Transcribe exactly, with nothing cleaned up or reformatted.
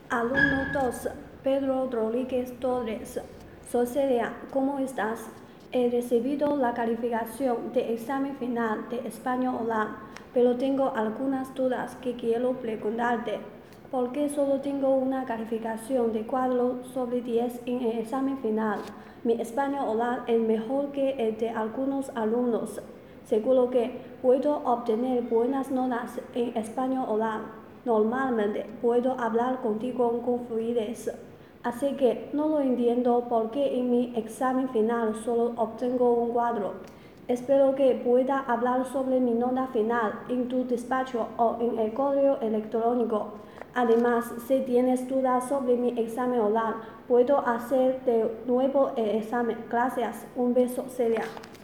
Alumno dos, Pedro Rodríguez Torres. Soy Celia, ¿cómo estás? He recibido la calificación de examen final de español oral, pero tengo algunas dudas que quiero preguntarte. ¿Por qué solo tengo una calificación de cuatro sobre diez en el examen final? Mi español oral es mejor que el de algunos alumnos. Seguro que puedo obtener buenas notas en español oral. Normalmente puedo hablar contigo con fluidez. Así que no lo entiendo por qué en mi examen final solo obtengo un cuatro. Espero que pueda hablar sobre mi nota final en tu despacho o en el correo electrónico. Además, si tienes dudas sobre mi examen oral, puedo hacer de nuevo el examen. Gracias. Un beso, Celia.